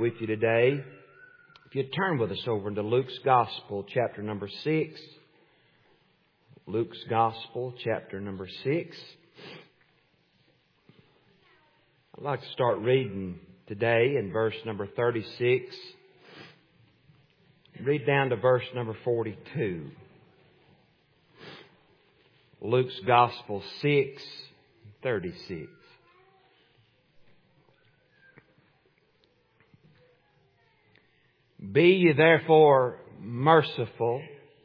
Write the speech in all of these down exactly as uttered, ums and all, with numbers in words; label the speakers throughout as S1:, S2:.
S1: with you today. If you turn with us over into Luke's Gospel, chapter number six. Luke's Gospel, chapter number six. I'd like to start reading today in verse number thirty-six. Read down to verse number forty-two. Luke's Gospel six, thirty-six. Be ye therefore merciful,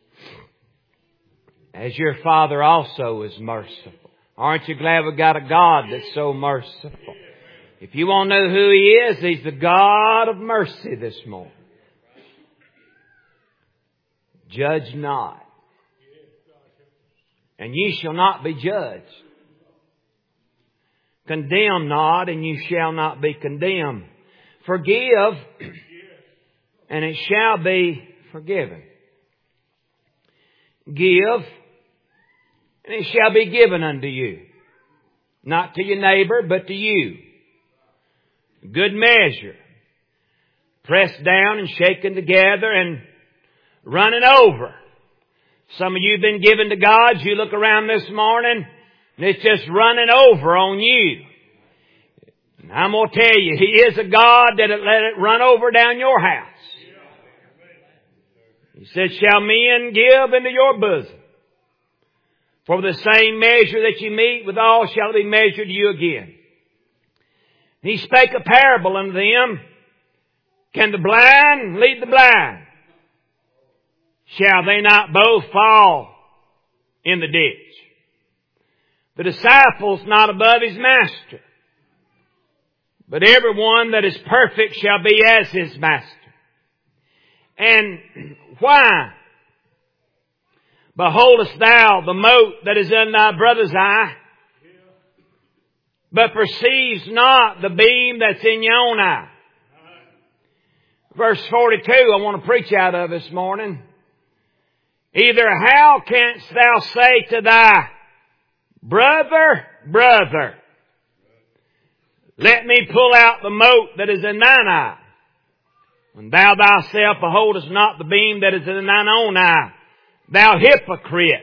S1: as your Father also is merciful. Aren't you glad we got a God that's so merciful? If you want to know who He is, He's the God of mercy this morning. Judge not, and ye shall not be judged. Condemn not, and you shall not be condemned. Forgive, and it shall be forgiven. Give, and it shall be given unto you. Not to your neighbor, but to you. Good measure. Pressed down and shaken together and running over. Some of you have been given to God. You look around this morning and it's just running over on you. And I'm going to tell you, He is a God that'll let it run over down your house. He said, shall men give into your bosom? For the same measure that you meet withal shall it be measured to you again. And He spake a parable unto them. Can the blind lead the blind? Shall they not both fall in the ditch? The disciple's not above his master, but everyone that is perfect shall be as his master. And why beholdest thou the mote that is in thy brother's eye, but perceives not the beam that's in your own eye? Verse forty-two I want to preach out of this morning. Either how canst thou say to thy brother, brother, let me pull out the mote that is in thine eye, when thou thyself beholdest not the beam that is in thine own eye? Thou hypocrite,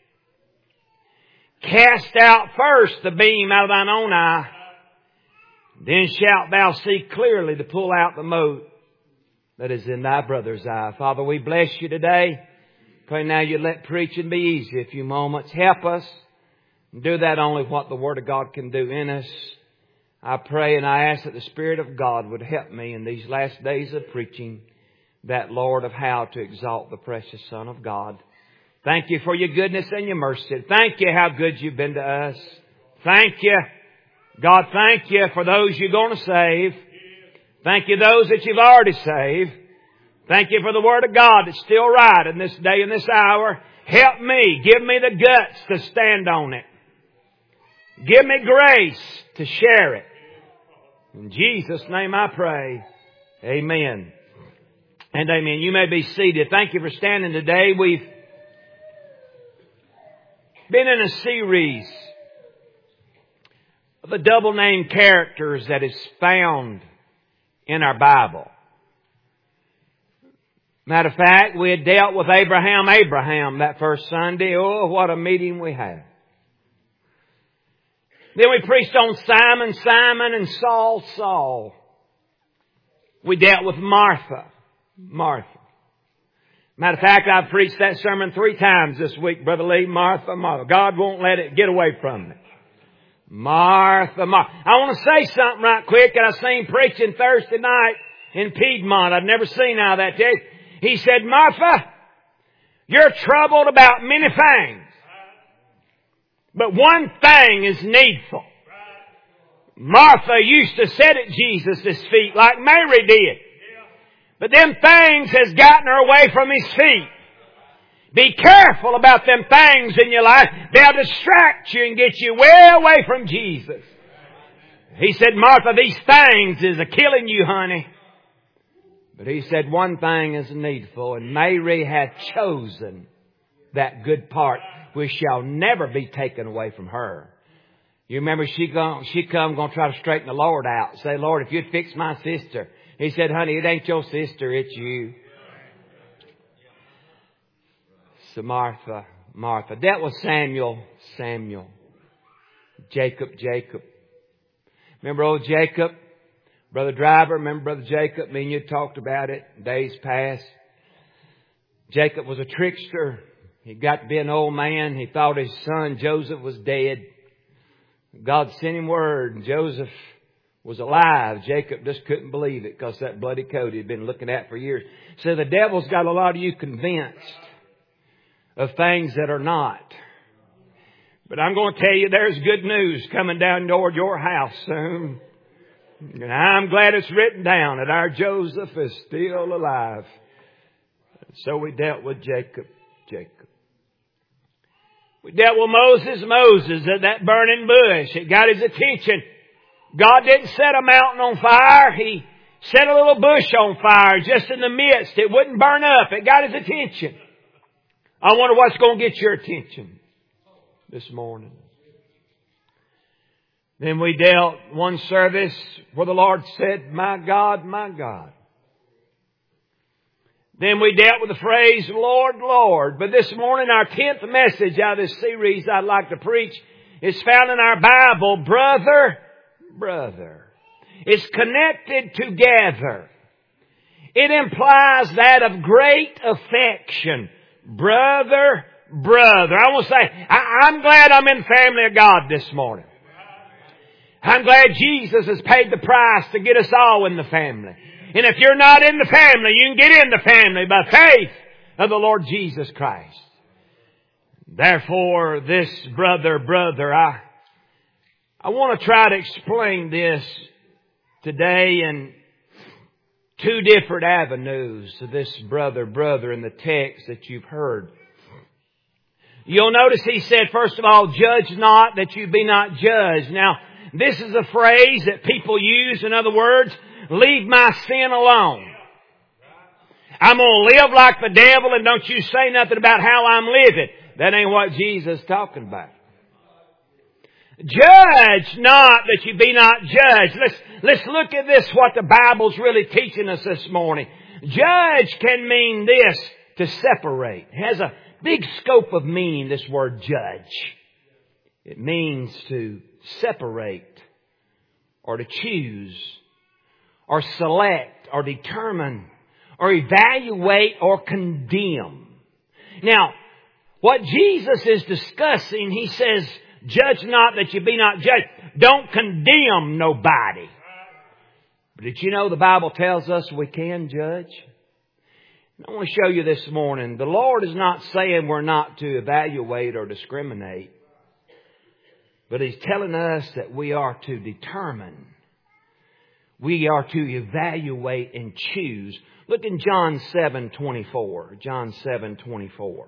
S1: cast out first the beam out of thine own eye, then shalt thou see clearly to pull out the mote that is in thy brother's eye. Father, we bless you today. Pray now you let preaching be easy a few moments. Help us. Do that only what the Word of God can do in us. I pray and I ask that the Spirit of God would help me in these last days of preaching, that Lord of how to exalt the precious Son of God. Thank you for your goodness and your mercy. Thank you how good you've been to us. Thank you. God, thank you for those you're going to save. Thank you those that you've already saved. Thank you for the Word of God that's still right in this day and this hour. Help me. Give me the guts to stand on it. Give me grace to share it. In Jesus' name I pray. Amen. And amen. You may be seated. Thank you for standing today. We've been in a series of the double named characters that is found in our Bible. Matter of fact, we had dealt with Abraham, Abraham that first Sunday. Oh, what a meeting we had. Then we preached on Simon, Simon, and Saul, Saul. We dealt with Martha, Martha. Matter of fact, I've preached that sermon three times this week, Brother Lee. Martha, Martha. God won't let it get away from me. Martha, Martha. I want to say something right quick that I seen preaching Thursday night in Piedmont. I've never seen how that day. He said, Martha, you're troubled about many things, but one thing is needful. Martha used to sit at Jesus' feet like Mary did. But them things has gotten her away from His feet. Be careful about them things in your life. They'll distract you and get you way away from Jesus. He said, Martha, these things is a killing you, honey. But He said, one thing is needful, and Mary hath chosen that good part which shall never be taken away from her. You remember she come, she come going to try to straighten the Lord out. Say, Lord, if you'd fix my sister. He said, honey, it ain't your sister, it's you. So Martha, Martha. That was Samuel, Samuel. Jacob, Jacob. Remember old Jacob? Brother Driver, remember Brother Jacob? Me and you talked about it days past. Jacob was a trickster. He got to be an old man. He thought his son Joseph was dead. God sent him word, and Joseph was alive. Jacob just couldn't believe it because that bloody coat he'd been looking at for years. So the devil's got a lot of you convinced of things that are not. But I'm going to tell you there's good news coming down toward your house soon. And I'm glad it's written down that our Joseph is still alive. And so we dealt with Jacob, Jacob. We dealt with Moses, Moses at that burning bush. It got his attention. God didn't set a mountain on fire. He set a little bush on fire just in the midst. It wouldn't burn up. It got his attention. I wonder what's going to get your attention this morning. Then we dealt one service where the Lord said, my God, my God. Then we dealt with the phrase, Lord, Lord. But this morning, our tenth message out of this series I'd like to preach is found in our Bible, brother, brother. It's connected together. It implies that of great affection. Brother, brother. I want to say, I, I'm glad I'm in the family of God this morning. I'm glad Jesus has paid the price to get us all in the family. And if you're not in the family, you can get in the family by faith of the Lord Jesus Christ. Therefore, this brother, brother, I, I want to try to explain this today in two different avenues to this brother, brother in the text that you've heard. You'll notice he said, first of all, judge not that you be not judged. Now, this is a phrase that people use. In other words, leave my sin alone. I'm going to live like the devil and don't you say nothing about how I'm living. That ain't what Jesus is talking about. Judge not that you be not judged. Let's, let's look at this, what the Bible's really teaching us this morning. Judge can mean this, to separate. It has a big scope of meaning, this word judge. It means to separate or to choose or select or determine or evaluate or condemn. Now, what Jesus is discussing, he says, judge not that you be not judged. Don't condemn nobody. But did you know the Bible tells us we can judge? I want to show you this morning. The Lord is not saying we're not to evaluate or discriminate. But He's telling us that we are to determine. We are to evaluate and choose. Look in John seven twenty-four. John seven twenty-four.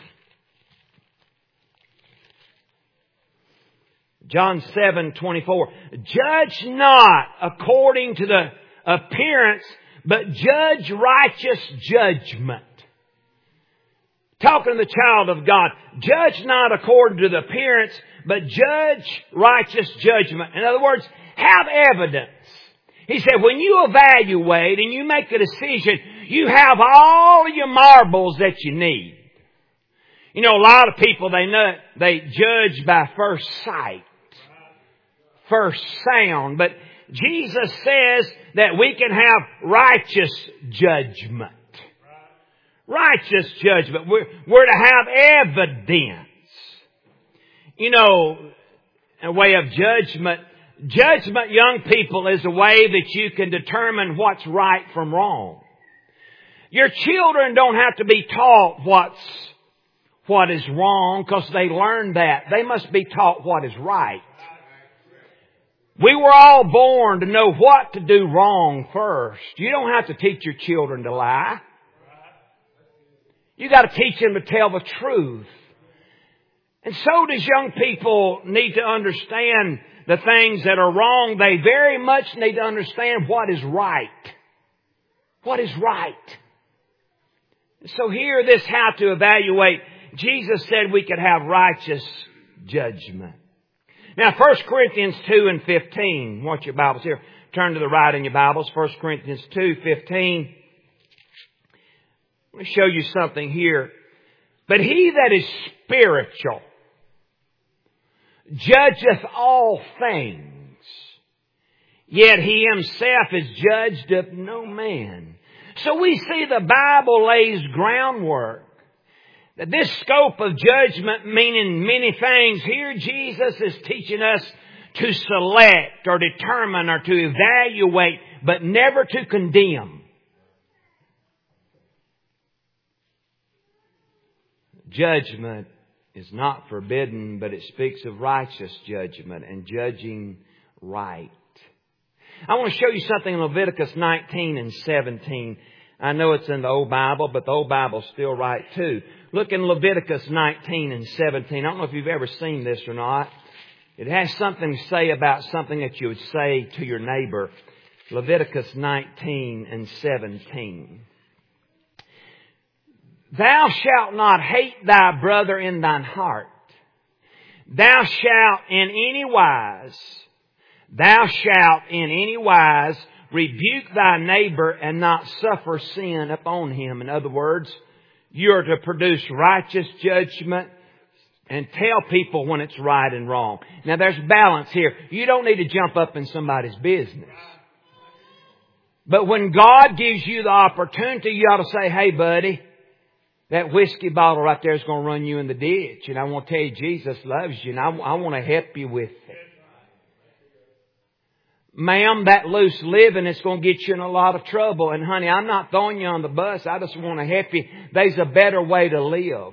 S1: John seven twenty-four. Judge not according to the appearance, but judge righteous judgment. Talking to the child of God. Judge not according to the appearance, but judge righteous judgment. In other words, have evidence. He said, when you evaluate and you make a decision, you have all of your marbles that you need. You know, a lot of people, they know, they judge by first sight. First sound. But Jesus says that we can have righteous judgment. Righteous judgment. We're, we're to have evidence. You know, a way of judgment. Judgment, young people, is a way that you can determine what's right from wrong. Your children don't have to be taught what's, what is wrong because they learn that. They must be taught what is right. We were all born to know what to do wrong first. You don't have to teach your children to lie. You got to teach them to tell the truth. And so does young people need to understand the things that are wrong. They very much need to understand what is right. What is right. So here, this how to evaluate. Jesus said we could have righteous judgment. Now, First Corinthians two and fifteen. Watch your Bibles here. Turn to the right in your Bibles. First Corinthians two, fifteen. Let me show you something here. But he that is spiritual judgeth all things, yet he himself is judged of no man. So we see the Bible lays groundwork. That this scope of judgment meaning many things. Here Jesus is teaching us to select or determine or to evaluate, but never to condemn. Judgment is not forbidden, but it speaks of righteous judgment and judging right. I want to show you something in Leviticus nineteen and seventeen. I know it's in the Old Bible, but the Old Bible's still right too. Look in Leviticus nineteen and seventeen. I don't know if you've ever seen this or not. It has something to say about something that you would say to your neighbor. Leviticus nineteen and seventeen. Thou shalt not hate thy brother in thine heart. Thou shalt in any wise, thou shalt in any wise rebuke thy neighbor and not suffer sin upon him. In other words, you are to produce righteous judgment and tell people when it's right and wrong. Now there's balance here. You don't need to jump up in somebody's business. But when God gives you the opportunity, you ought to say, hey buddy, that whiskey bottle right there is going to run you in the ditch. And I want to tell you, Jesus loves you and I, I want to help you with it. Ma'am, that loose living is going to get you in a lot of trouble. And honey, I'm not throwing you on the bus. I just want to help you. There's a better way to live.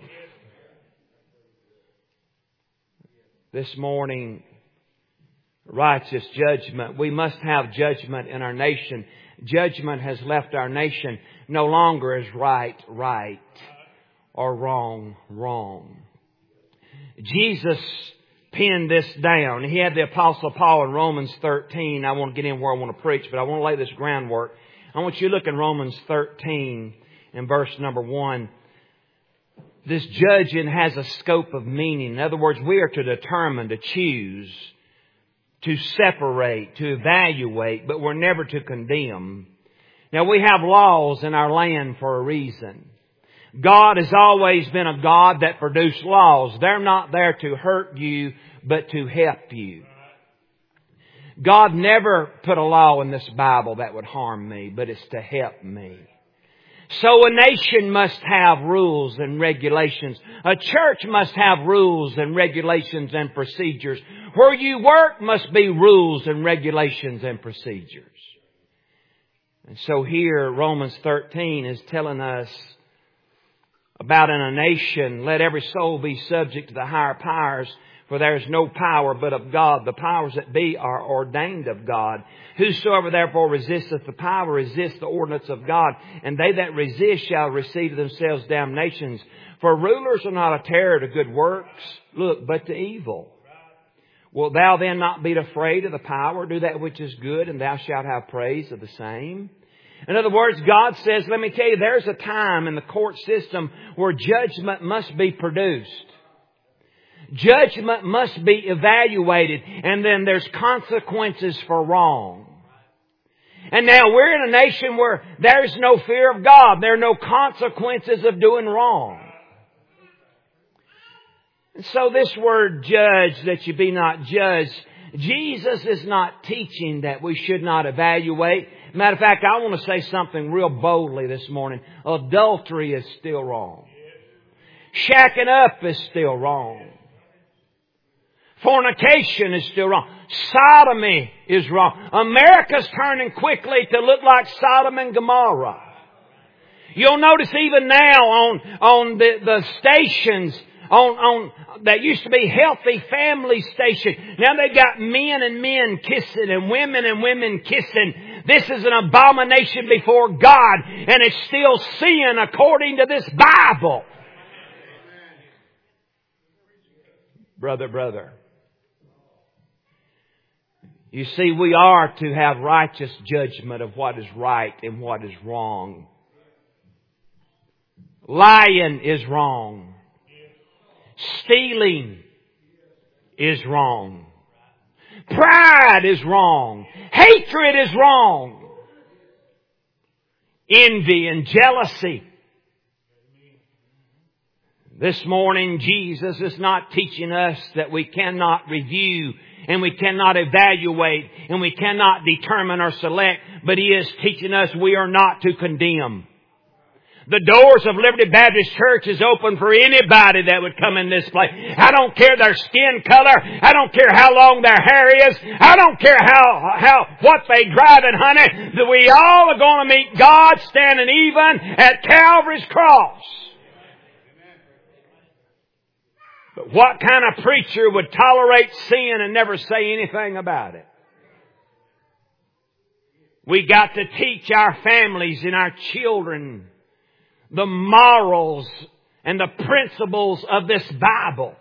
S1: This morning, righteous judgment. We must have judgment in our nation. Judgment has left our nation. No longer is right, right, or wrong, wrong. Jesus penned this down. He had the Apostle Paul in Romans thirteen. I want to get in where I want to preach, but I want to lay this groundwork. I want you to look in Romans thirteen and verse number one. This judging has a scope of meaning. In other words, we are to determine, to choose, to separate, to evaluate, but we're never to condemn. Now, we have laws in our land for a reason. God has always been a God that produced laws. They're not there to hurt you, but to help you. God never put a law in this Bible that would harm me, but it's to help me. So a nation must have rules and regulations. A church must have rules and regulations and procedures. Where you work must be rules and regulations and procedures. And so here, Romans thirteen is telling us about in a nation, let every soul be subject to the higher powers, for there is no power but of God. The powers that be are ordained of God. Whosoever therefore resisteth the power resists the ordinance of God, and they that resist shall receive to themselves damnations. For rulers are not a terror to good works, look, but to evil. Wilt thou then not be afraid of the power? Do that which is good, and thou shalt have praise of the same. In other words, God says, let me tell you, there's a time in the court system where judgment must be produced. Judgment must be evaluated, and then there's consequences for wrong. And now we're in a nation where there's no fear of God. There are no consequences of doing wrong. And so this word judge, that you be not judged, Jesus is not teaching that we should not evaluate. Matter of fact, I want to say something real boldly this morning. Adultery is still wrong. Shacking up is still wrong. Fornication is still wrong. Sodomy is wrong. America's turning quickly to look like Sodom and Gomorrah. You'll notice even now on, on the, the stations on, on, that used to be healthy family station. Now they got men and men kissing and women and women kissing. This is an abomination before God, and it's still sin according to this Bible. Brother, brother. You see, we are to have righteous judgment of what is right and what is wrong. Lying is wrong. Stealing is wrong. Pride is wrong. Hatred is wrong. Envy and jealousy. This morning, Jesus is not teaching us that we cannot review and we cannot evaluate and we cannot determine or select, but He is teaching us we are not to condemn. The doors of Liberty Baptist Church is open for anybody that would come in this place. I don't care their skin color. I don't care how long their hair is. I don't care how, how, what they drive and honey. That we all are going to meet God standing even at Calvary's cross. But what kind of preacher would tolerate sin and never say anything about it? We got to teach our families and our children the morals and the principles of this Bible.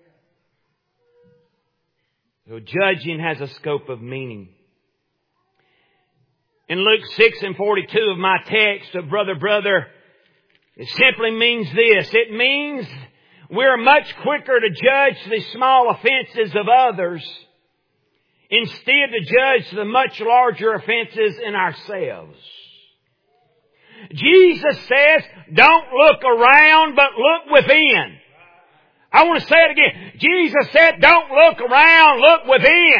S1: So judging has a scope of meaning. In Luke six and forty-two of my text of Brother, Brother, it simply means this. It means we're much quicker to judge the small offenses of others instead to judge the much larger offenses in ourselves. Jesus says, don't look around, but look within. I want to say it again. Jesus said, don't look around, look within.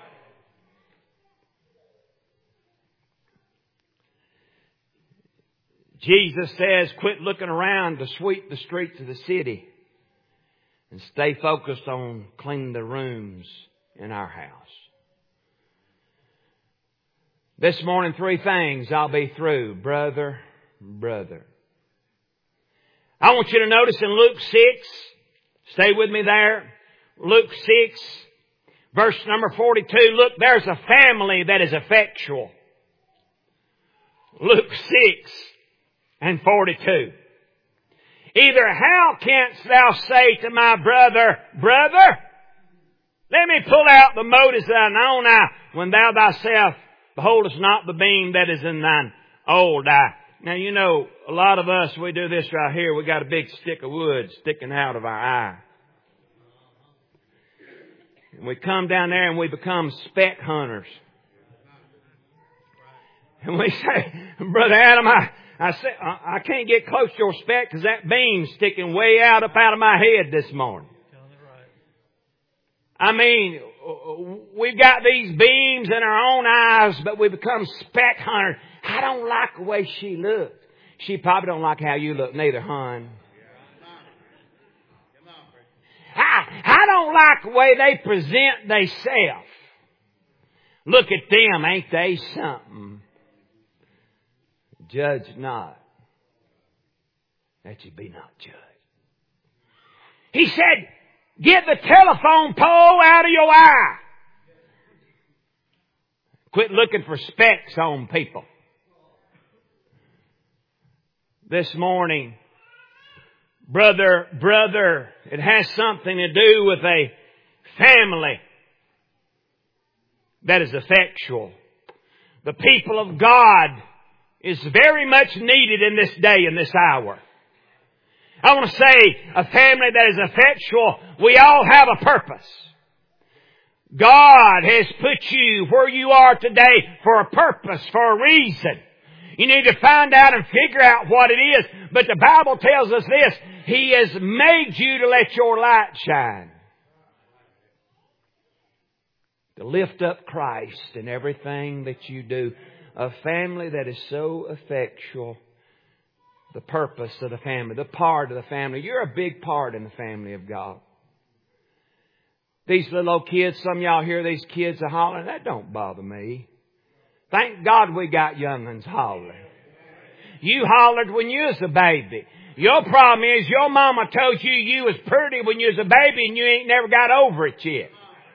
S1: Jesus says, quit looking around to sweep the streets of the city and stay focused on cleaning the rooms in our house. This morning, three things I'll be through, brother. Brother. I want you to notice in Luke six, stay with me there, Luke six, verse number forty-two, look, there's a family that is effectual. Luke six and forty-two. Either how canst thou say to my brother, brother, let me pull out the mote of thine own eye, when thou thyself beholdest not the beam that is in thine old eye. Now, you know, a lot of us, we do this right here. We got a big stick of wood sticking out of our eye. And we come down there and we become speck hunters. And we say, Brother Adam, I, I, say, I can't get close to your speck because that beam's sticking way out up out of my head this morning. I mean, we've got these beams in our own eyes, but we become speck hunters. I don't like the way she looks. She probably don't like how you look neither, hon. I, I don't like the way they present themselves. Look at them, ain't they something? Judge not, that you be not judged. He said, get the telephone pole out of your eye. Quit looking for specks on people. This morning, brother, brother, it has something to do with a family that is effectual. The people of God is very much needed in this day, in this hour. I want to say a family that is effectual, we all have a purpose. God has put you where you are today for a purpose, for a reason. You need to find out and figure out what it is. But the Bible tells us this, He has made you to let your light shine. To lift up Christ in everything that you do. A family that is so effectual. The purpose of the family, the part of the family. You're a big part in the family of God. These little old kids, some of y'all hear these kids are hollering. That don't bother me. Thank God we got young ones hollering. You hollered when you was a baby. Your problem is your mama told you you was pretty when you was a baby and you ain't never got over it yet.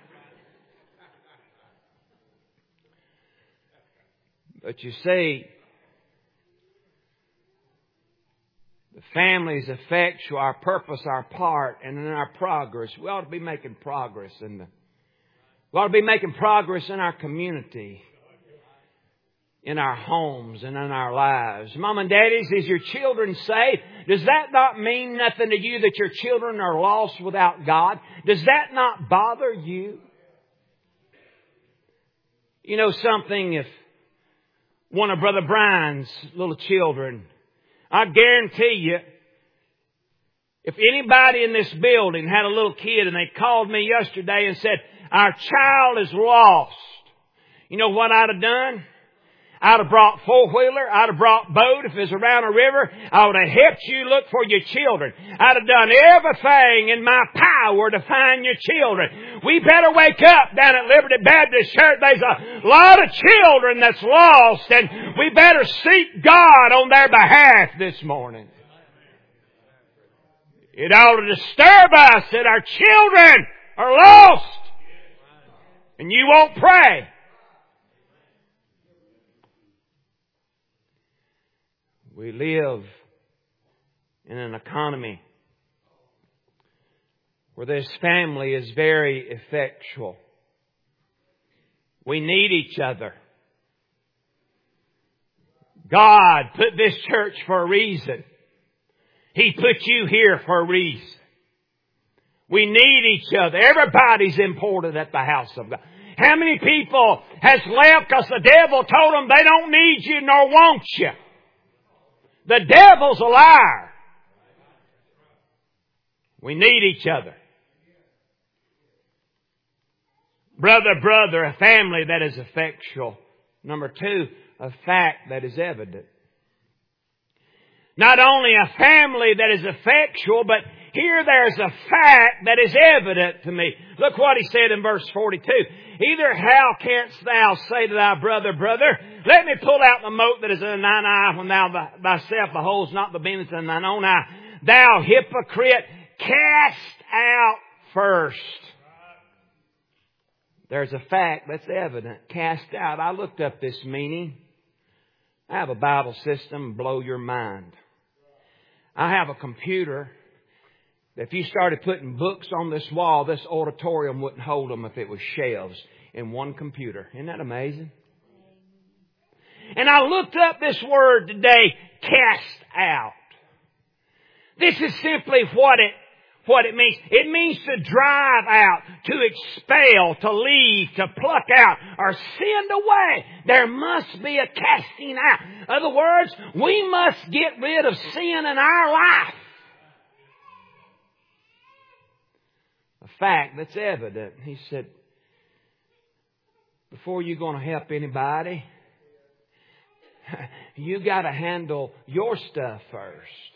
S1: But you see, the family's effectual, our purpose, our part, and in our progress. We ought to be making progress in the, we ought to be making progress in our community, in our homes, and in our lives. Mom and daddies, is your children saved? Does that not mean nothing to you that your children are lost without God? Does that not bother you? You know something, if one of Brother Brian's little children, I guarantee you, if anybody in this building had a little kid and they called me yesterday and said, our child is lost, you know what I'd have done? I'd have brought four-wheeler. I'd have brought boat if it was around a river. I would have helped you look for your children. I'd have done everything in my power to find your children. We better wake up down at Liberty Baptist Church. There's a lot of children that's lost, and we better seek God on their behalf this morning. It ought to disturb us that our children are lost, and you won't pray. We live in an economy where this family is very effectual. We need each other. God put this church for a reason. He put you here for a reason. We need each other. Everybody's important at the house of God. How many people has left because the devil told them they don't need you nor want you? The devil's a liar. We need each other. Brother, brother, a family that is effectual. Number two, a fact that is evident. Not only a family that is effectual, but here there's a fact that is evident to me. Look what he said in verse forty-two. Either how canst thou say to thy brother, brother, let me pull out the mote that is in thine eye when thou thyself beholdest not the beam that is in thine own eye. Thou hypocrite, cast out first. There's a fact that's evident. Cast out. I looked up this meaning. I have a Bible system, blow your mind. I have a computer. If you started putting books on this wall, this auditorium wouldn't hold them if it was shelves in one computer. Isn't that amazing? And I looked up this word today, cast out. This is simply what it, what it means. It means to drive out, to expel, to leave, to pluck out, or send away. There must be a casting out. In other words, we must get rid of sin in our life. A fact that's evident. He said, before you're going to help anybody, you got to handle your stuff first.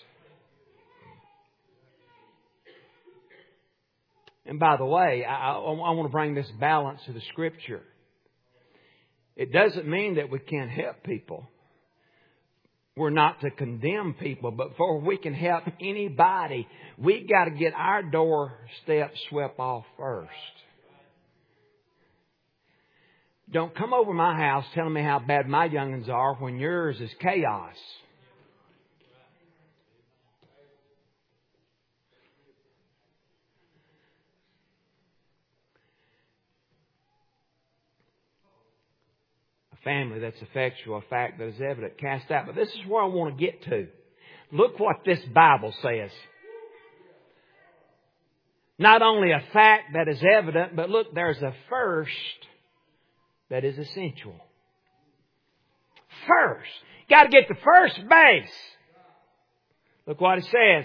S1: And by the way, I, I, I want to bring this balance to the Scripture. It doesn't mean that we can't help people. We're not to condemn people, but before we can help anybody, we got to get our doorstep swept off first. Don't come over my house telling me how bad my young'uns are when yours is chaos. Family that's effectual, a fact that is evident, cast out. But this is where I want to get to. Look what this Bible says. Not only a fact that is evident, but look, there's a first that is essential. First. Got to get the first base. Look what it says.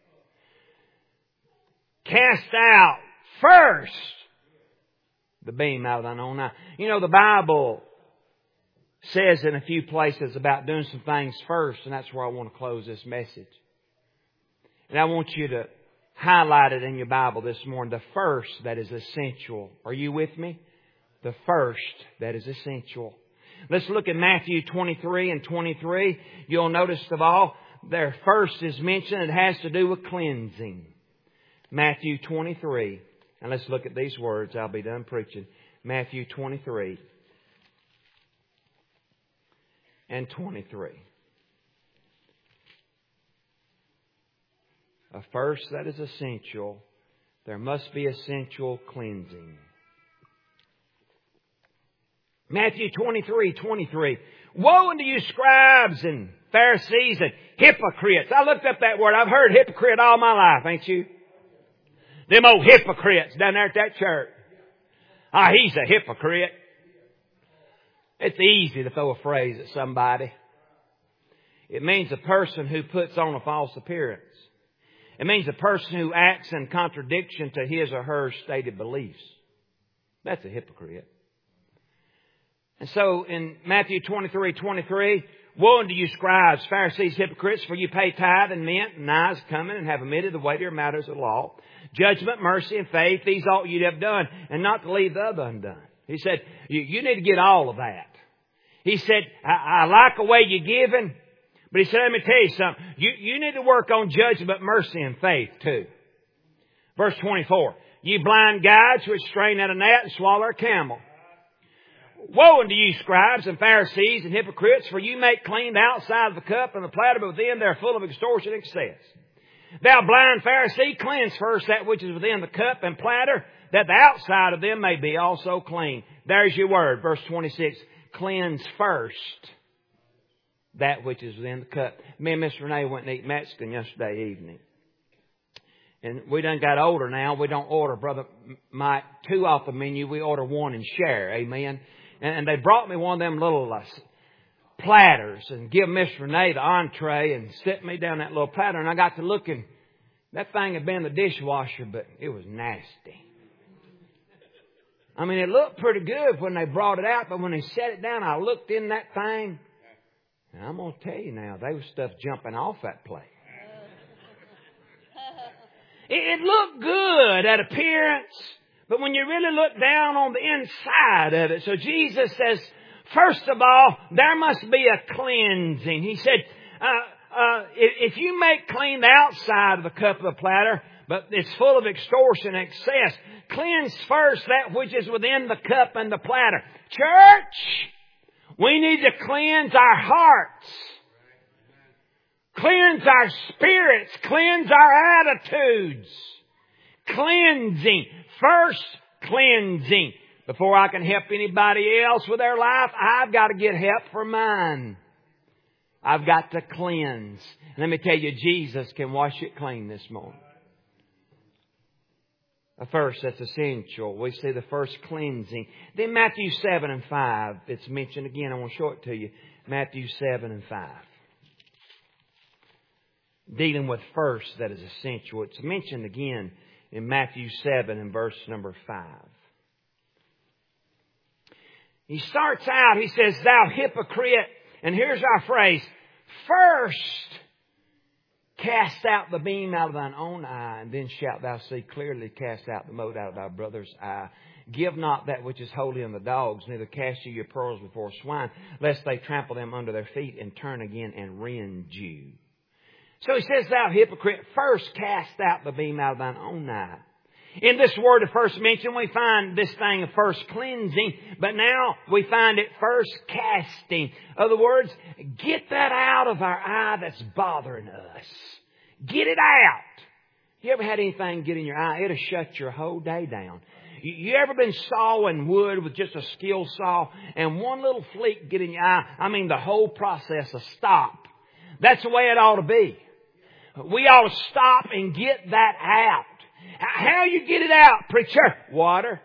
S1: Cast out first the beam out of thine own eye. You know, the Bible says in a few places about doing some things first, and that's where I want to close this message. And I want you to highlight it in your Bible this morning. The first that is essential. Are you with me? The first that is essential. Let's look at Matthew twenty-three and twenty-three. You'll notice of all, there first is mentioned. It has to do with cleansing. Matthew twenty-three. And let's look at these words. I'll be done preaching. Matthew twenty-three. And twenty-three. A first that is essential. There must be essential cleansing. Matthew twenty-three, twenty-three. Woe unto you scribes and Pharisees and hypocrites. I looked up that word. I've heard hypocrite all my life, ain't you? Them old hypocrites down there at that church. Ah, he's a hypocrite. It's easy to throw a phrase at somebody. It means a person who puts on a false appearance. It means a person who acts in contradiction to his or her stated beliefs. That's a hypocrite. And so in Matthew twenty-three twenty-three, woe unto you scribes, Pharisees, hypocrites, for you pay tithe and mint and eyes coming and have omitted the weightier matters of the law, judgment, mercy, and faith. These ought you to have done, and not to leave the other undone. He said, you, you need to get all of that. He said, I, I like the way you're giving, but he said, let me tell you something. You, you need to work on judgment, mercy, and faith too. Verse twenty-four, you blind guides which strain at a gnat and swallow a camel. Woe unto you, scribes and Pharisees and hypocrites, for you make clean the outside of the cup and the platter, but within they are full of extortion and excess. Thou blind Pharisee, cleanse first that which is within the cup and platter, that the outside of them may be also clean. There's your word, verse twenty-six. Cleanse first that which is within the cup. Me and Miss Renee went and ate Mexican yesterday evening. And we done got older now. We don't order, Brother Mike, two off the menu. We order one and share. Amen. And they brought me one of them little uh, platters and give Miss Renee the entree and set me down that little platter. And I got to looking. That thing had been in the dishwasher, but it was nasty. I mean, it looked pretty good when they brought it out, but when they set it down, I looked in that thing. And I'm going to tell you now, there was stuff jumping off that plate. It looked good at appearance, but when you really look down on the inside of it. So Jesus says, first of all, there must be a cleansing. He said, uh, uh, if you make clean the outside of the cup of the platter, but it's full of extortion and excess, cleanse first that which is within the cup and the platter. Church, we need to cleanse our hearts. Cleanse our spirits. Cleanse our attitudes. Cleansing. First, cleansing. Before I can help anybody else with their life, I've got to get help for mine. I've got to cleanse. And let me tell you, Jesus can wash it clean this morning. First, that's essential. We see the first cleansing. Then Matthew seven and five. It's mentioned again. I want to show it to you. Matthew seven and five. Dealing with first, that is essential. It's mentioned again in Matthew seven and verse number five. He starts out, he says, thou hypocrite. And here's our phrase. First, cast out the beam out of thine own eye, and then shalt thou see clearly, cast out the mote out of thy brother's eye. Give not that which is holy unto the dogs, neither cast ye your pearls before swine, lest they trample them under their feet and turn again and rend you. So he says, thou hypocrite, first cast out the beam out of thine own eye. In this word of first mention, we find this thing of first cleansing, but now we find it first casting. In other words, get that out of our eye that's bothering us. Get it out. You ever had anything get in your eye? It'll shut your whole day down. You ever been sawing wood with just a skill saw and one little fleek get in your eye? I mean, the whole process will stop. That's the way it ought to be. We ought to stop and get that out. How you get it out, preacher? Water.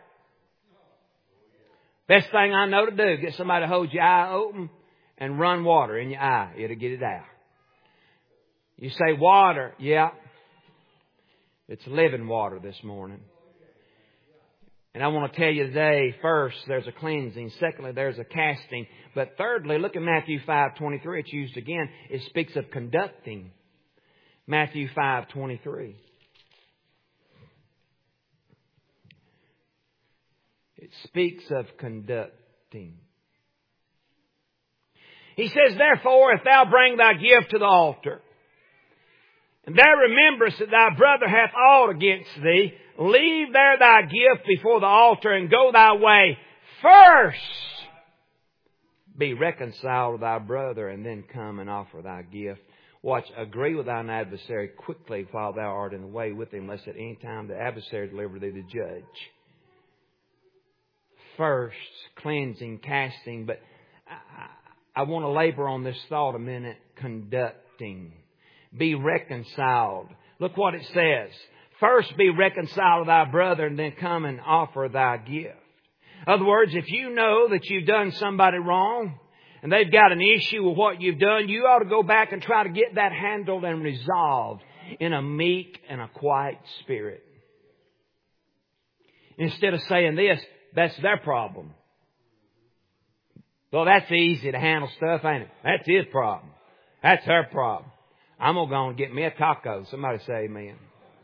S1: Best thing I know to do, get somebody to hold your eye open and run water in your eye. It'll get it out. You say water. Yeah. It's living water this morning. And I want to tell you today, first, there's a cleansing. Secondly, there's a casting. But thirdly, look at Matthew five twenty-three. It's used again. It speaks of conducting. Matthew five twenty-three. It speaks of conducting. He says, therefore, if thou bring thy gift to the altar, and thou rememberest that thy brother hath aught against thee, leave there thy gift before the altar and go thy way. First, be reconciled to thy brother, and then come and offer thy gift. Watch, agree with thine adversary quickly while thou art in the way with him, lest at any time the adversary deliver thee the judge. First, cleansing, casting, but I, I want to labor on this thought a minute. Conducting. Be reconciled. Look what it says. First be reconciled to thy brother, and then come and offer thy gift. In other words, if you know that you've done somebody wrong and they've got an issue with what you've done, you ought to go back and try to get that handled and resolved in a meek and a quiet spirit. Instead of saying this, that's their problem. Well, that's easy to handle stuff, ain't it? That's his problem. That's her problem. I'm going to go and get me a taco. Somebody say amen.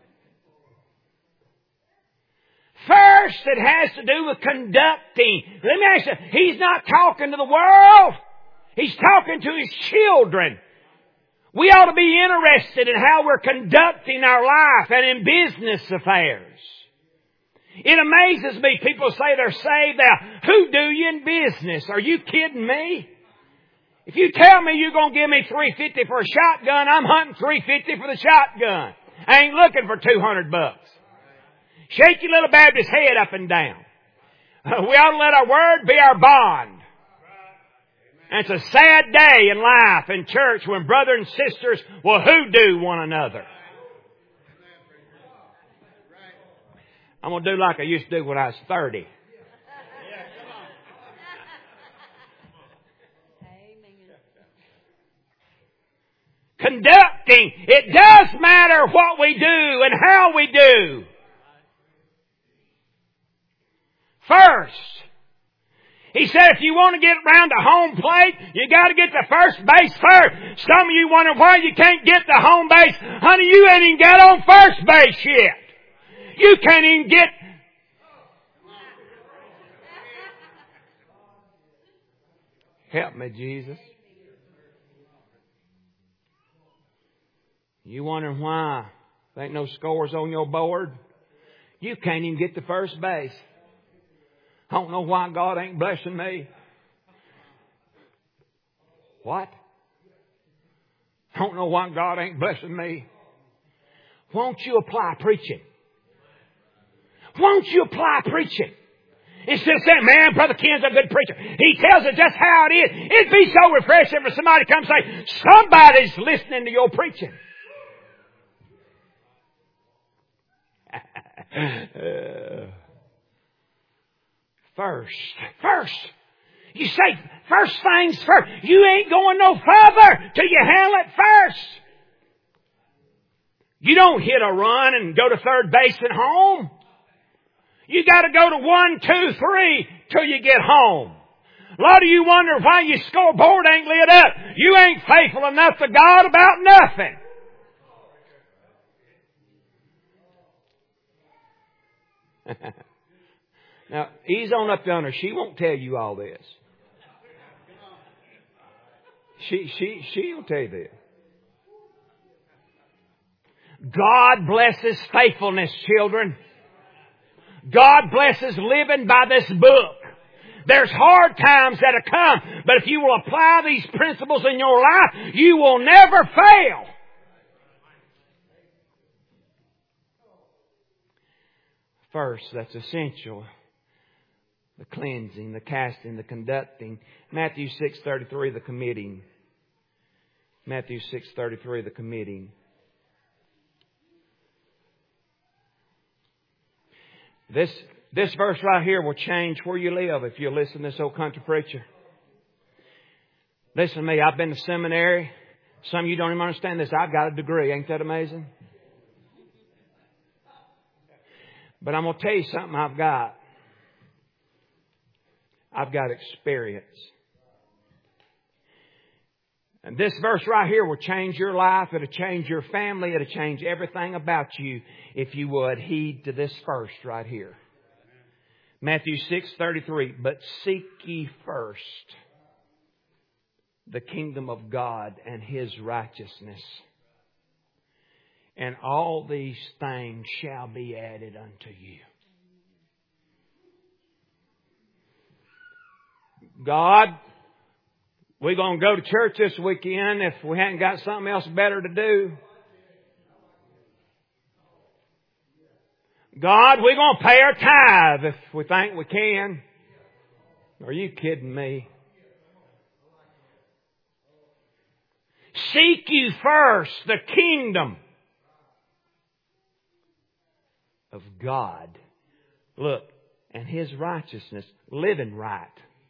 S1: First, it has to do with conducting. Let me ask you, he's not talking to the world. He's talking to his children. We ought to be interested in how we're conducting our life and in business affairs. It amazes me. People say they're saved. Now, who do you in business? Are you kidding me? If you tell me you're going to give me three hundred fifty dollars for a shotgun, I'm hunting three hundred fifty dollars for the shotgun. I ain't looking for two hundred bucks. Shake your little Baptist head up and down. We ought to let our word be our bond. And it's a sad day in life in church when brothers and sisters will hoodoo one another. I'm going to do like I used to do when I was thirty. Conducting. It does matter what we do and how we do. First, he said if you want to get around the home plate, you got to get to first base first. Some of you wonder why you can't get to home base. Honey, you ain't even got on first base yet. You can't even get... Help me, Jesus. You wondering why there ain't no scores on your board? You can't even get to first base. I don't know why God ain't blessing me. What? I don't know why God ain't blessing me. Won't you apply preaching? Won't you apply preaching? Instead of saying, man, Brother Ken's a good preacher. He tells it just how it is. It'd be so refreshing for somebody to come say, somebody's listening to your preaching. uh, first, first. You say, first things first. You ain't going no further till you handle it first. You don't hit a run and go to third base at home. You got to go to one, two, three till you get home. A lot of you wonder why your scoreboard ain't lit up. You ain't faithful enough to God about nothing. Now, ease on up yonder. She won't tell you all this. She, she, she'll tell you this. God blesses faithfulness, children. God blesses living by this book. There's hard times that have come, but if you will apply these principles in your life, you will never fail. First, that's essential. The cleansing, the casting, the conducting. Matthew six thirty-three, the committing. Matthew six thirty-three, the committing. This, this verse right here will change where you live if you listen to this old country preacher. Listen to me, I've been to seminary. Some of you don't even understand this. I've got a degree. Ain't that amazing? But I'm going to tell you something I've got. I've got experience. And this verse right here will change your life. It'll change your family. It'll change everything about you if you would heed to this first right here. Matthew six thirty-three. But seek ye first the kingdom of God and His righteousness, and all these things shall be added unto you. God, we're going to go to church this weekend if we hadn't got something else better to do. God, we're going to pay our tithe if we think we can. Are you kidding me? Seek you first the kingdom of God. Look, and His righteousness, living right.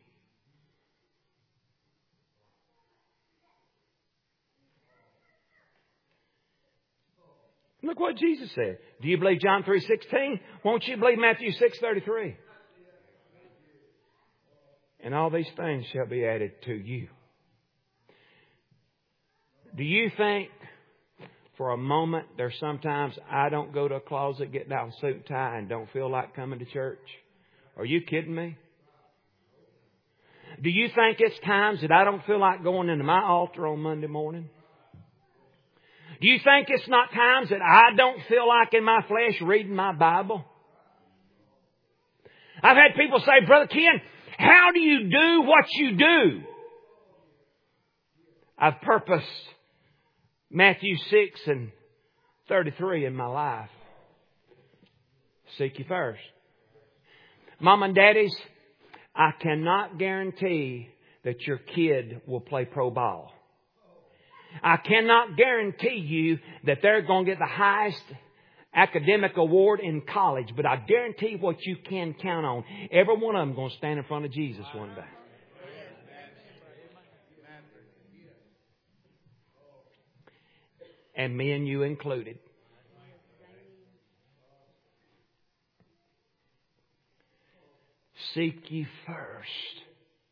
S1: Look what Jesus said. Do you believe John three sixteen? Won't you believe Matthew six thirty-three? And all these things shall be added to you. Do you think for a moment there's sometimes I don't go to a closet, get down suit and tie, and don't feel like coming to church? Are you kidding me? Do you think it's times that I don't feel like going into my altar on Monday morning? Do you think it's not times that I don't feel like in my flesh reading my Bible? I've had people say, Brother Ken, how do you do what you do? I've purposed Matthew six and thirty-three in my life. Seek ye first. Mom and daddies, I cannot guarantee that your kid will play pro ball. I cannot guarantee you that they're going to get the highest academic award in college, but I guarantee what you can count on. Every one of them going to stand in front of Jesus one day. And me and you included. Seek ye first.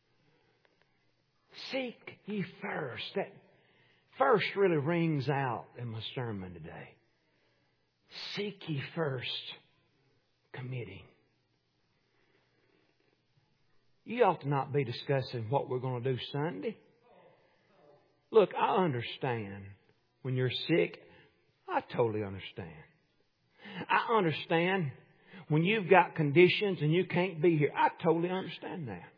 S1: Seek ye first. That first really rings out in my sermon today. Seek ye first. Committing. You ought to not be discussing what we're going to do Sunday. Look, I understand when you're sick. I totally understand. I understand when you've got conditions and you can't be here. I totally understand that.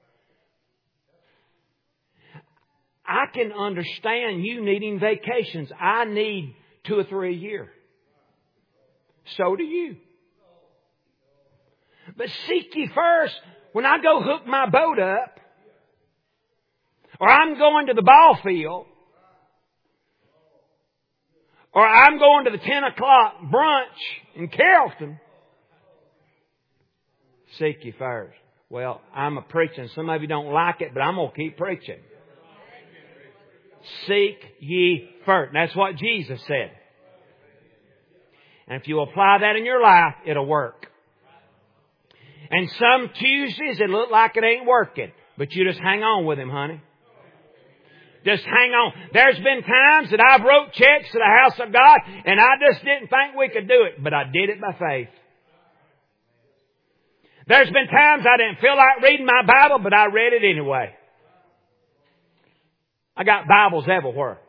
S1: I can understand you needing vacations. I need two or three a year. So do you. But seek ye first. When I go hook my boat up, or I'm going to the ball field, or I'm going to the ten o'clock brunch in Carrollton, seek ye first. Well, I'm a preaching. Some of you don't like it, but I'm going to keep preaching. Seek ye first. That's what Jesus said. And if you apply that in your life, it'll work. And some Tuesdays it look like it ain't working. But you just hang on with Him, honey. Just hang on. There's been times that I've wrote checks to the house of God and I just didn't think we could do it. But I did it by faith. There's been times I didn't feel like reading my Bible, but I read it anyway. I got Bibles everywhere.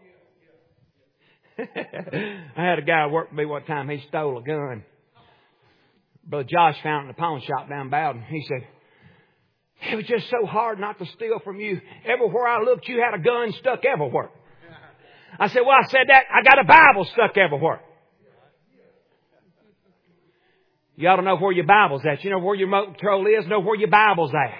S1: I had a guy work for me one time. He stole a gun. Brother Josh found it in the pawn shop down Bowden. He said, it was just so hard not to steal from you. Everywhere I looked, you had a gun stuck everywhere. I said, well, I said that. I got a Bible stuck everywhere. You ought to know where your Bible's at. You know where your remote control is. Know where your Bible's at.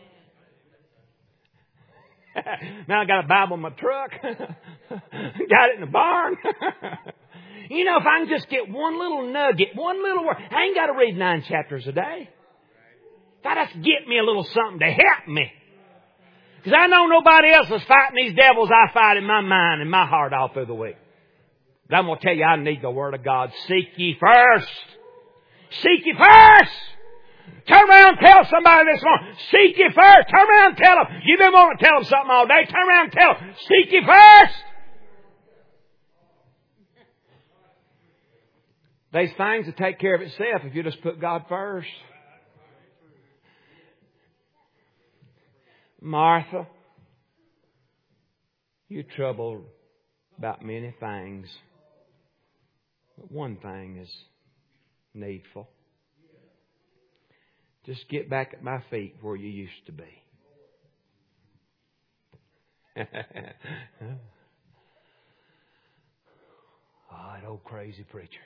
S1: Now I got a Bible in my truck. Got it in the barn. You know, if I can just get one little nugget, one little word. I ain't got to read nine chapters a day. God, just get me a little something to help me. Because I know nobody else is fighting these devils I fight in my mind and my heart all through the week. But I'm going to tell you, I need the Word of God. Seek ye first. Seek ye first. Turn around and tell somebody this morning. Seek ye first. Turn around and tell them. You've been wanting to tell them something all day. Turn around and tell them. Seek ye first. There's things that take care of itself if you just put God first. Martha, you're troubled about many things. But one thing is needful. Just get back at my feet where you used to be. Oh, that old crazy preacher.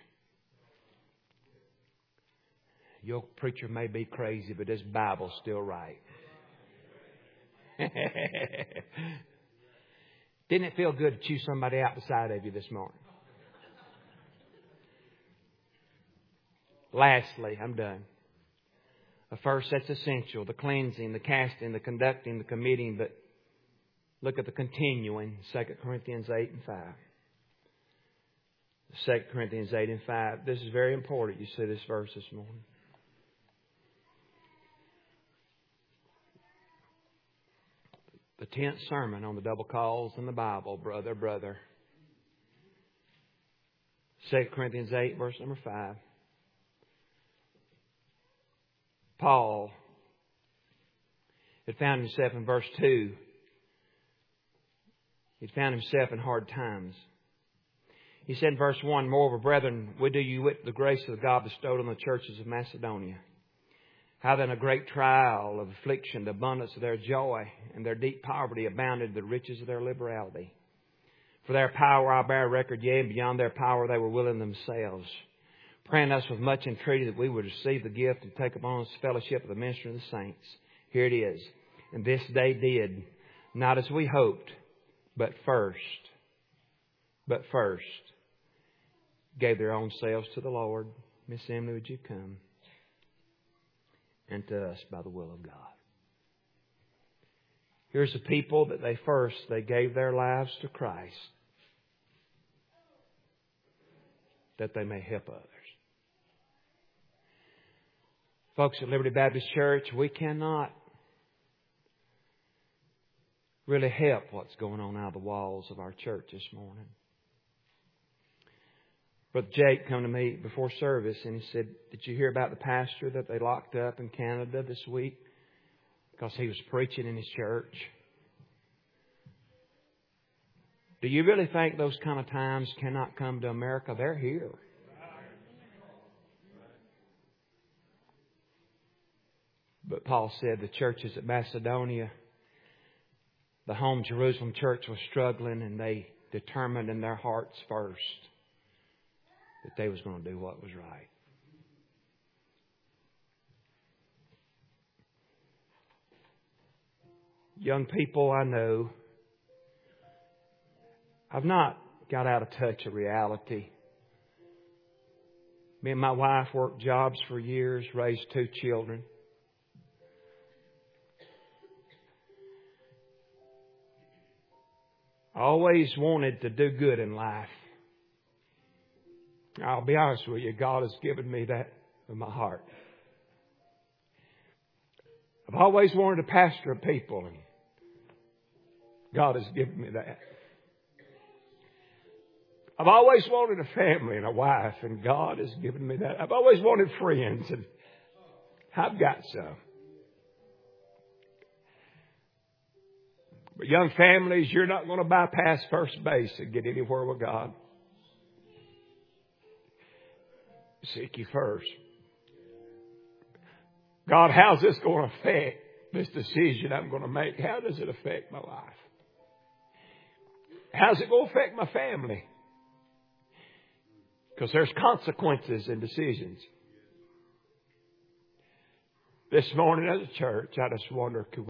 S1: Your preacher may be crazy, but this Bible's still right. Didn't it feel good to chew somebody out beside of you this morning? Lastly, I'm done. But first, that's essential. The cleansing, the casting, the conducting, the committing. But look at the continuing. Second Corinthians eight and five. Second Corinthians eight and five. This is very important. You see this verse this morning. The tenth sermon on the double calls in the Bible, brother, brother. Second Corinthians eight, verse number five. Paul had found himself in verse two. He'd found himself in hard times. He said in verse one, Moreover, brethren, we do you wit the grace of God bestowed on the churches of Macedonia. How then a great trial of affliction, the abundance of their joy, and their deep poverty abounded the riches of their liberality. For their power I bear record, yea, and beyond their power they were willing themselves, praying us with much entreaty that we would receive the gift and take upon us fellowship of the ministry of the saints. Here it is. And this they did, not as we hoped, but first, but first, gave their own selves to the Lord. Miss Emily, would you come? And to us by the will of God. Here's a people that they first, they gave their lives to Christ that they may help others. Folks at Liberty Baptist Church, we cannot really help what's going on out of the walls of our church this morning. Brother Jake came to me before service and he said, did you hear about the pastor that they locked up in Canada this week because he was preaching in his church? Do you really think those kind of times cannot come to America? They're here. But Paul said the churches at Macedonia, the home Jerusalem church was struggling, and they determined in their hearts first that they was going to do what was right. Young people, I know, I've not got out of touch of reality. Me and my wife worked jobs for years, raised two children. I always wanted to do good in life. I'll be honest with you, God has given me that in my heart. I've always wanted to pastor people, and God has given me that. I've always wanted a family and a wife, and God has given me that. I've always wanted friends, and I've got some. But young families, you're not going to bypass first base and get anywhere with God. Seek you first. God, how's this going to affect this decision I'm going to make? How does it affect my life? How's it going to affect my family? Because there's consequences in decisions. This morning as a church, I just wonder, could